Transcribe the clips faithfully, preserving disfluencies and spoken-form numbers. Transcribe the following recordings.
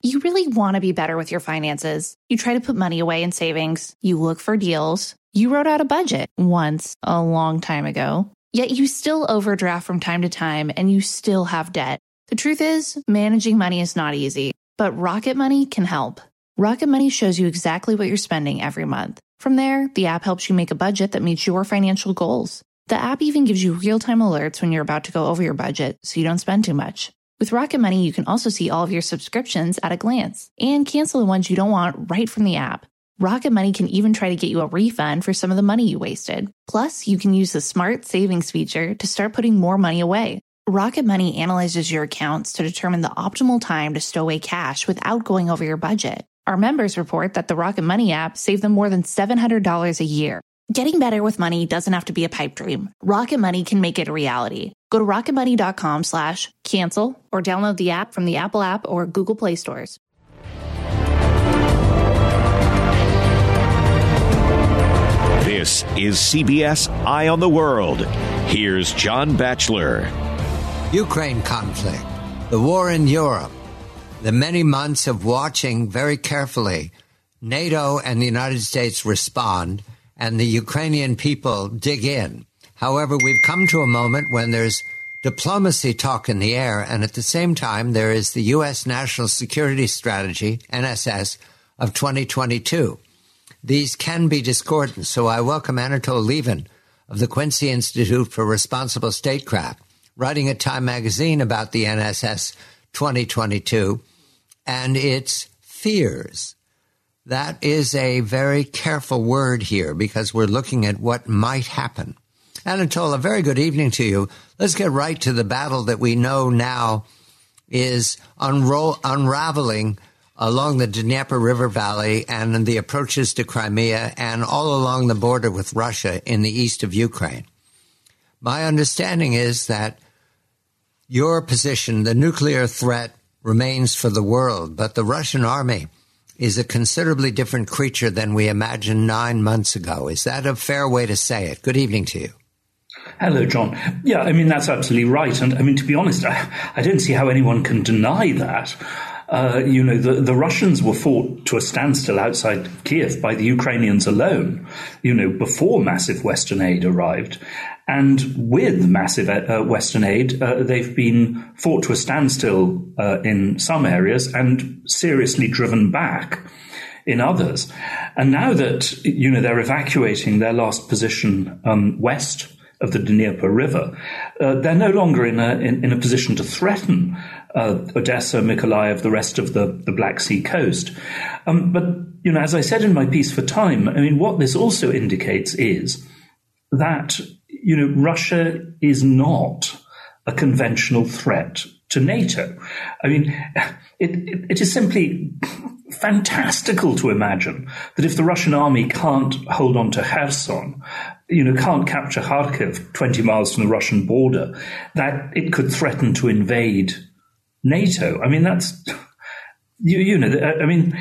You really want to be better with your finances. You try to put money away in savings. You look for deals. You wrote out a budget once a long time ago. Yet you still overdraft from time to time and you still have debt. The truth is, managing money is not easy, but Rocket Money can help. Rocket Money shows you exactly what you're spending every month. From there, the app helps you make a budget that meets your financial goals. The app even gives you real-time alerts when you're about to go over your budget so you don't spend too much. With Rocket Money, you can also see all of your subscriptions at a glance and cancel the ones you don't want right from the app. Rocket Money can even try to get you a refund for some of the money you wasted. Plus, you can use the Smart Savings feature to start putting more money away. Rocket Money analyzes your accounts to determine the optimal time to stow away cash without going over your budget. Our members report that the Rocket Money app saved them more than seven hundred dollars a year. Getting better with money doesn't have to be a pipe dream. Rocket Money can make it a reality. Go to rocketmoney.com slash cancel or download the app from the Apple app or Google Play stores. This is C B S Eye on the World. Here's John Batchelor. Ukraine conflict, the war in Europe, the many months of watching very carefully NATO and the United States respond and the Ukrainian people dig in. However, we've come to a moment when there's diplomacy talk in the air, and at the same time, there is the U S National Security Strategy, N S S, of twenty twenty-two. These can be discordant, so I welcome Anatol Lieven of the Quincy Institute for Responsible Statecraft, writing at Time magazine about the N S S twenty twenty-two and its fears. That is a very careful word here because we're looking at what might happen. Anatol, a very good evening to you. Let's get right to the battle that we know now is unro- unraveling along the Dnieper River Valley and the approaches to Crimea and all along the border with Russia in the east of Ukraine. My understanding is that your position, the nuclear threat, remains for the world, but the Russian army is a considerably different creature than we imagined nine months ago. Is that a fair way to say it? Good evening to you. Hello, John. Yeah, I mean, that's absolutely right. And I mean, to be honest, I, I don't see how anyone can deny that. Uh, you know, the, the Russians were fought to a standstill outside Kiev by the Ukrainians alone, you know, before massive Western aid arrived. And with massive uh, Western aid, uh, they've been fought to a standstill uh, in some areas and seriously driven back in others. And now that, you know, they're evacuating their last position um, west of the Dnieper River, uh, they're no longer in a in, in a position to threaten uh, Odessa, Mykolaiv, the rest of the, the Black Sea coast. Um, but, you know, as I said in my piece for Time, I mean, what this also indicates is that, you know, Russia is not a conventional threat to NATO. I mean, it, it, it is simply fantastical to imagine that if the Russian army can't hold on to Kherson, you know, can't capture Kharkiv twenty miles from the Russian border, that it could threaten to invade NATO. I mean, that's, you, you know, I mean,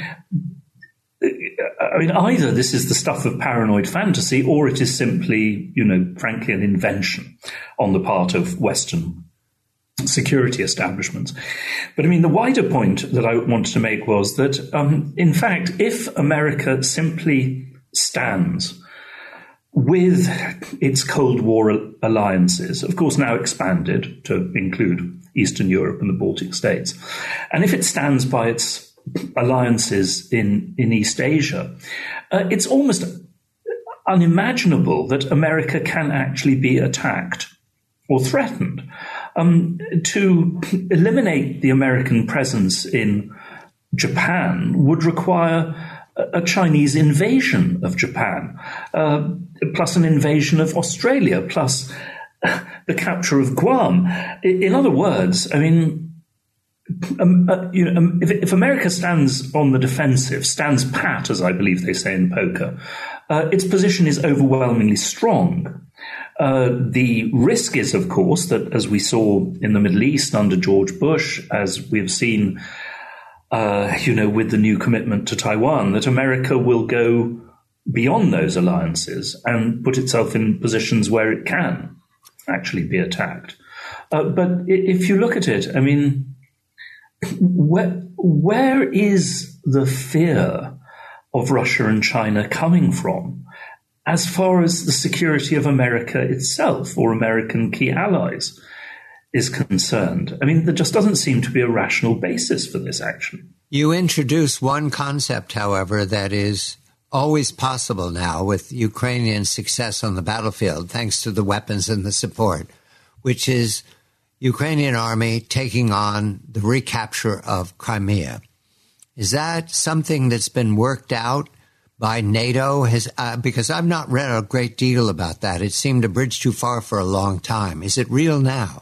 I mean, either this is the stuff of paranoid fantasy or it is simply, you know, frankly, an invention on the part of Western security establishments. But I mean, the wider point that I wanted to make was that, um, in fact, if America simply stands with its Cold War alliances, of course now expanded to include Eastern Europe and the Baltic states, and if it stands by its alliances in, in East Asia, uh, it's almost unimaginable that America can actually be attacked or threatened. Um, to eliminate the American presence in Japan would require a, a Chinese invasion of Japan, uh, plus an invasion of Australia, plus the capture of Guam. In other words, I mean, Um, uh, you know, um, if, if America stands on the defensive, stands pat, as I believe they say in poker, uh, its position is overwhelmingly strong. Uh, the risk is, of course, that as we saw in the Middle East under George Bush, as we have seen, uh, you know, with the new commitment to Taiwan, that America will go beyond those alliances and put itself in positions where it can actually be attacked. Uh, but if you look at it, I mean, Where, where is the fear of Russia and China coming from as far as the security of America itself or American key allies is concerned? I mean, there just doesn't seem to be a rational basis for this action. You introduce one concept, however, that is always possible now with Ukrainian success on the battlefield, thanks to the weapons and the support, which is Ukrainian army taking on the recapture of Crimea. Is that something that's been worked out by NATO? Has uh, because I've not read a great deal about that. It seemed a bridge too far for a long time. Is it real now?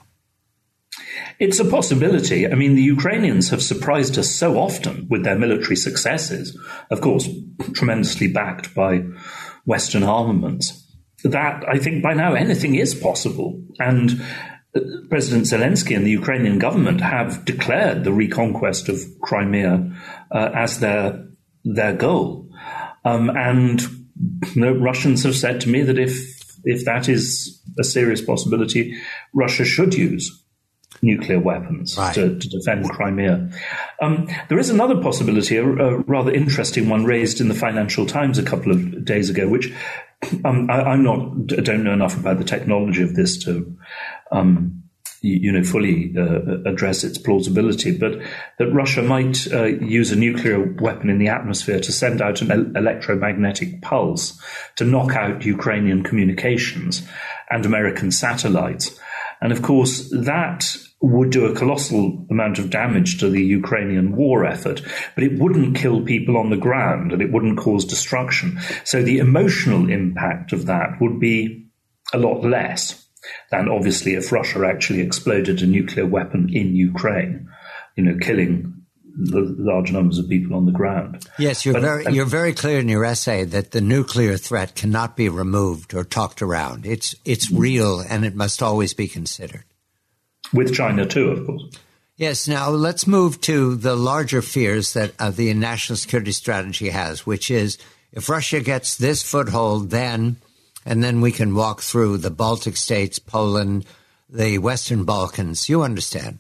It's a possibility. I mean, the Ukrainians have surprised us so often with their military successes, of course, tremendously backed by Western armaments, that I think by now anything is possible. And President Zelensky and the Ukrainian government have declared the reconquest of Crimea uh, as their their goal. Um, and you know, Russians have said to me that if if that is a serious possibility, Russia should use nuclear weapons right. to, to defend Crimea. Um, there is another possibility, a, a rather interesting one raised in the Financial Times a couple of days ago, which um, I, I'm not, don't know enough about the technology of this to, um, you, you know, fully uh, address its plausibility, but that Russia might uh, use a nuclear weapon in the atmosphere to send out an el- electromagnetic pulse to knock out Ukrainian communications and American satellites. And of course, that would do a colossal amount of damage to the Ukrainian war effort, but it wouldn't kill people on the ground and it wouldn't cause destruction. So the emotional impact of that would be a lot less than obviously if Russia actually exploded a nuclear weapon in Ukraine, you know, killing the large numbers of people on the ground. Yes, you're but, very and, you're very clear in your essay that the nuclear threat cannot be removed or talked around. It's it's real and it must always be considered. With China too, of course. Yes. Now let's move to the larger fears that uh, the national security strategy has, which is if Russia gets this foothold, then and then we can walk through the Baltic states, Poland, the Western Balkans. You understand.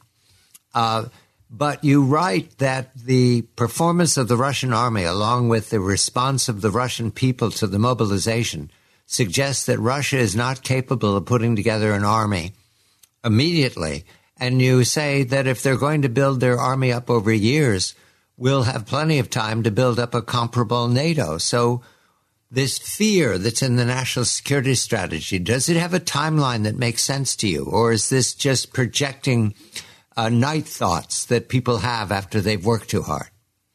Uh, But you write that the performance of the Russian army, along with the response of the Russian people to the mobilization, suggests that Russia is not capable of putting together an army immediately. And you say that if they're going to build their army up over years, we'll have plenty of time to build up a comparable NATO. So this fear that's in the national security strategy, does it have a timeline that makes sense to you? Or is this just projecting Uh, night thoughts that people have after they've worked too hard?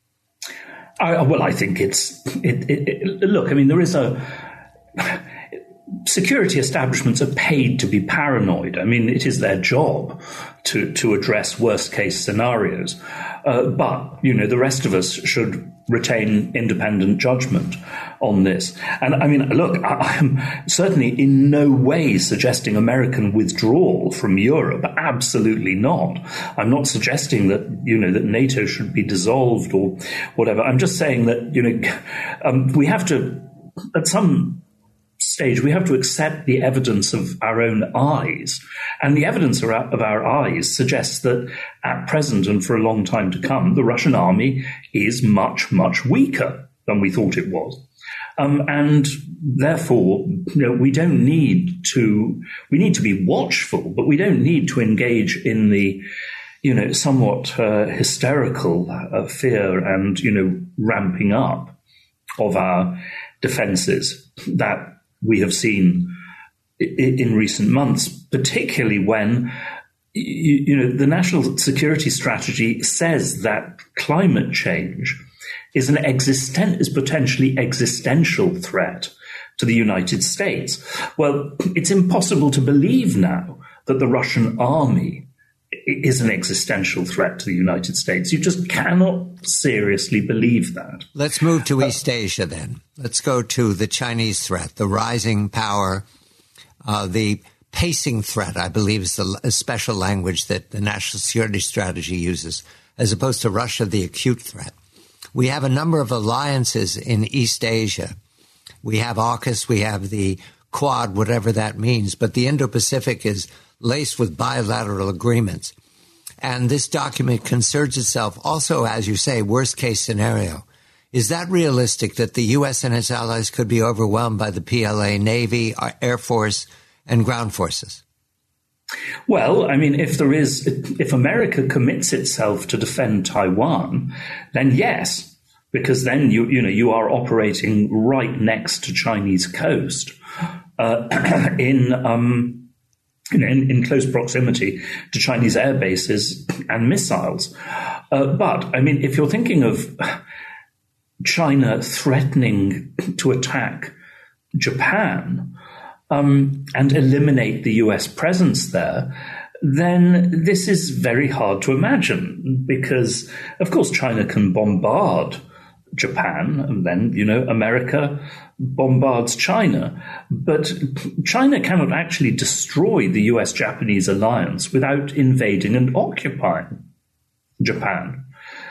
I, well, I think it's, it, it, it, look, I mean, there is a, security establishments are paid to be paranoid. I mean, it is their job to, to address worst case scenarios. Uh, but, you know, the rest of us should retain independent judgment on this. And I mean, look, I am certainly in no way suggesting American withdrawal from Europe. Absolutely not. I'm not suggesting that, you know, that NATO should be dissolved or whatever. I'm just saying that, you know, um, we have to, at some stage, we have to accept the evidence of our own eyes. And the evidence of our, of our eyes suggests that at present and for a long time to come, the Russian army is much, much weaker than we thought it was. Um, and therefore, you know, we don't need to, we need to be watchful, but we don't need to engage in the, you know, somewhat uh, hysterical uh, fear and, you know, ramping up of our defenses that we have seen in recent months, particularly when, you know, the national security strategy says that climate change is an existen- is potentially existential threat to the United States. Well, it's impossible to believe now that the Russian army is an existential threat to the United States. You just cannot seriously believe that. Let's move to East Asia then. Let's go to the Chinese threat, the rising power, uh, the pacing threat, I believe is the a special language that the national security strategy uses, as opposed to Russia, the acute threat. We have a number of alliances in East Asia. We have AUKUS, we have the Quad, whatever that means, but the Indo-Pacific is laced with bilateral agreements. And this document concerns itself also, as you say, worst case scenario. Is that realistic that the U S and its allies could be overwhelmed by the P L A, Navy, Air Force, and ground forces? Well, I mean, if there is, if America commits itself to defend Taiwan, then yes, because then you you know you are operating right next to Chinese coast uh, in um in, in close proximity to Chinese air bases and missiles. Uh, but I mean, if you're thinking of China threatening to attack Japan um, and eliminate the U S presence there, then this is very hard to imagine because, of course, China can bombard Japan and then, you know, America bombards China. But China cannot actually destroy the U S-Japanese alliance without invading and occupying Japan.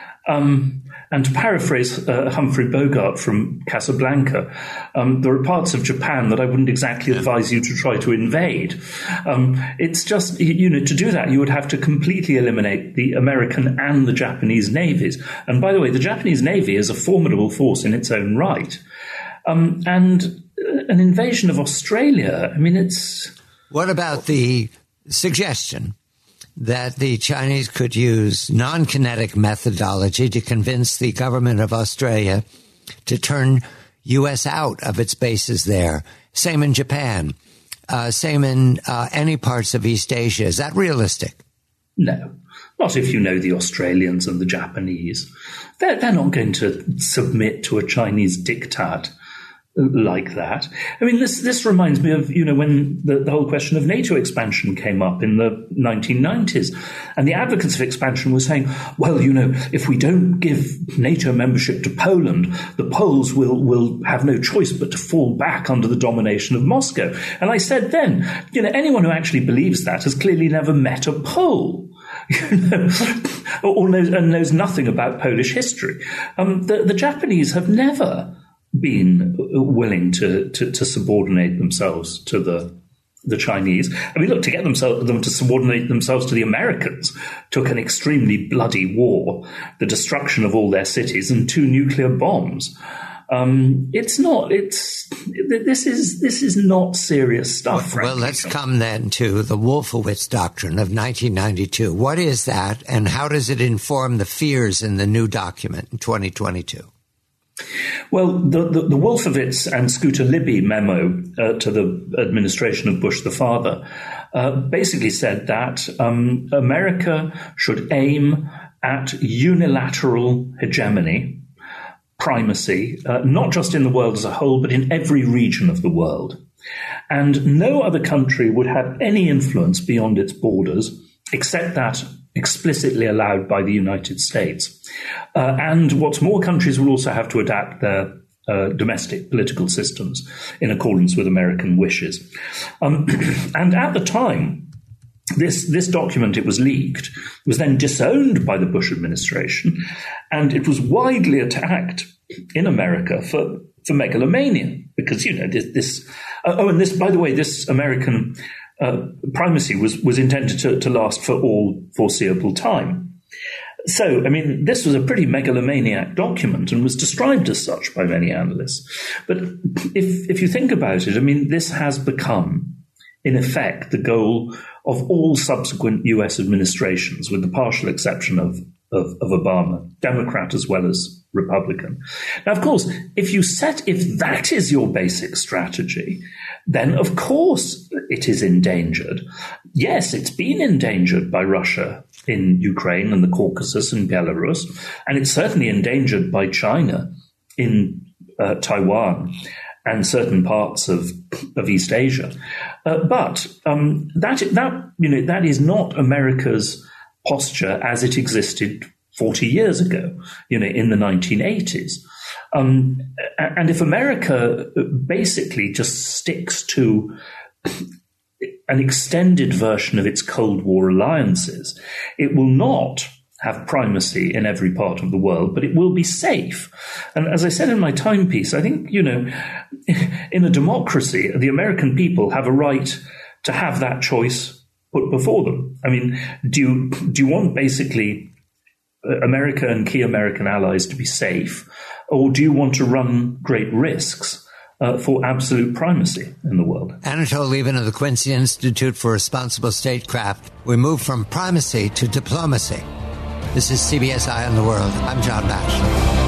Um, and to paraphrase uh, Humphrey Bogart from Casablanca, um, there are parts of Japan that I wouldn't exactly advise you to try to invade. Um, it's just, you know, to do that, you would have to completely eliminate the American and the Japanese navies. And by the way, the Japanese Navy is a formidable force in its own right. Um, and an invasion of Australia, I mean, it's... What about the suggestion that the Chinese could use non-kinetic methodology to convince the government of Australia to turn U S out of its bases there? Same in Japan. Uh, same in uh, any parts of East Asia. Is that realistic? No. Not if you know the Australians and the Japanese. They're, they're not going to submit to a Chinese diktat like that. I mean, this this reminds me of, you know, when the, the whole question of NATO expansion came up in the nineteen nineties. And the advocates of expansion were saying, well, you know, if we don't give NATO membership to Poland, the Poles will, will have no choice but to fall back under the domination of Moscow. And I said then, you know, anyone who actually believes that has clearly never met a Pole. You know, or knows, and knows nothing about Polish history. Um, the, the Japanese have never been willing to, to, to subordinate themselves to the the Chinese. I mean, look, to get themselves, them to subordinate themselves to the Americans took an extremely bloody war, the destruction of all their cities, and two nuclear bombs. Um, it's not. It's this is this is not serious stuff. Well, well, let's come then to the Wolfowitz Doctrine of nineteen ninety-two. What is that, and how does it inform the fears in the new document in twenty twenty-two? Well, the, the, the Wolfowitz and Scooter Libby memo uh, to the administration of Bush the father uh, basically said that um, America should aim at unilateral hegemony, primacy, uh, not just in the world as a whole, but in every region of the world. And no other country would have any influence beyond its borders, except that explicitly allowed by the United States. Uh, and what's more, countries will also have to adapt their uh, domestic political systems in accordance with American wishes. Um, and at the time, this, this document, it was leaked, was then disowned by the Bush administration, and it was widely attacked in America for, for megalomania, because, you know, this, this uh, oh, and this, by the way, this American Uh, primacy was, was intended to, to last for all foreseeable time. So, I mean, this was a pretty megalomaniac document and was described as such by many analysts. But if, if you think about it, I mean, this has become, in effect, the goal of all subsequent U S administrations, with the partial exception of, of, of Obama, Democrat as well as Republican. Now, of course, if you set, if that is your basic strategy, then of course it is endangered. Yes, it's been endangered by Russia in Ukraine and the Caucasus and Belarus, and it's certainly endangered by China in uh, Taiwan and certain parts of, of East Asia. Uh, but um, that that you know that is not America's posture as it existed forty years ago, you know, in the nineteen eighties. Um, and if America basically just sticks to an extended version of its Cold War alliances, it will not have primacy in every part of the world, but it will be safe. And as I said in my timepiece, I think, you know, in a democracy, the American people have a right to have that choice put before them? I mean, do you, do you want basically America and key American allies to be safe, or do you want to run great risks uh, for absolute primacy in the world? Anatole Lieven of the Quincy Institute for Responsible Statecraft. We move from primacy to diplomacy. This is C B S Eye on the World. I'm John Batchelor.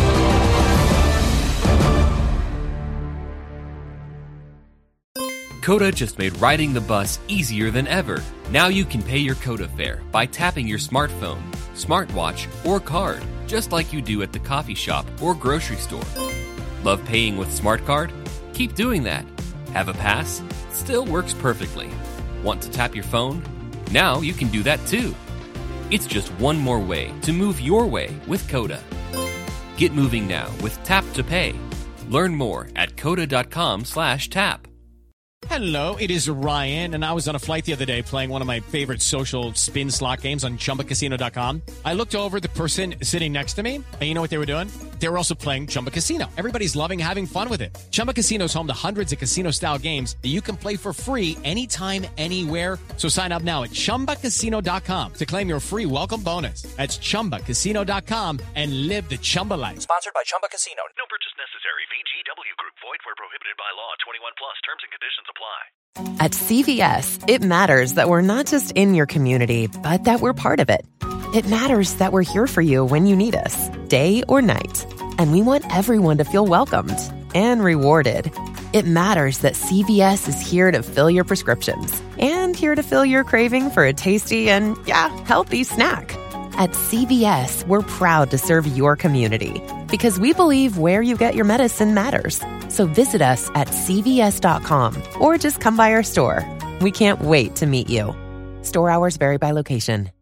Coda just made riding the bus easier than ever. Now you can pay your Coda fare by tapping your smartphone, smartwatch, or card, just like you do at the coffee shop or grocery store. Love paying with Smart Card? Keep doing that. Have a pass? Still works perfectly. Want to tap your phone? Now you can do that too. It's just one more way to move your way with Coda. Get moving now with Tap to Pay. Learn more at coda.com slash tap. Hello, it is Ryan, and I was on a flight the other day playing one of my favorite social spin slot games on Chumba Casino dot com. I looked over at the person sitting next to me, and you know what they were doing? They were also playing Chumba Casino. Everybody's loving having fun with it. Chumba Casino is home to hundreds of casino-style games that you can play for free anytime, anywhere. So sign up now at Chumba Casino dot com to claim your free welcome bonus. That's Chumba Casino dot com and live the Chumba life. Sponsored by Chumba Casino. No purchase necessary. V G W Group. Void where prohibited by law. twenty-one plus. Terms and conditions apply. At C V S, it matters that we're not just in your community, but that we're part of it. It matters that we're here for you when you need us, day or night. And we want everyone to feel welcomed and rewarded. It matters that C V S is here to fill your prescriptions and here to fill your craving for a tasty and, yeah, healthy snack. At C V S, we're proud to serve your community because we believe where you get your medicine matters. So visit us at C V S dot com or just come by our store. We can't wait to meet you. Store hours vary by location.